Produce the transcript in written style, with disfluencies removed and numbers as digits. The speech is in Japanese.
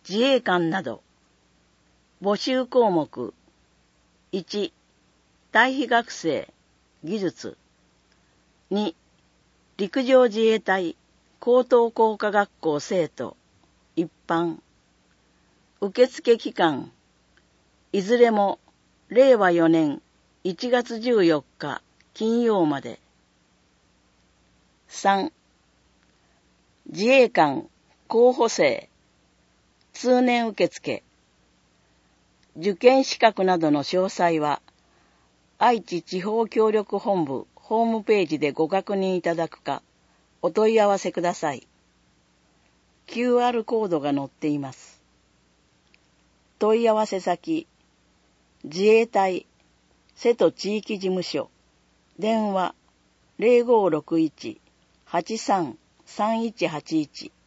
自衛官など。募集項目。1、退避学生、技術。2、陸上自衛隊高等工科学校生徒、一般。受付期間、いずれも令和4年1月14日金曜まで。3、自衛官候補生、通年受付。受験資格などの詳細は、愛知地方協力本部ホームページでご確認いただくか、お問い合わせください。QR コードが載っています。問い合わせ先、自衛隊瀬戸地域事務所、電話 0561-83-3181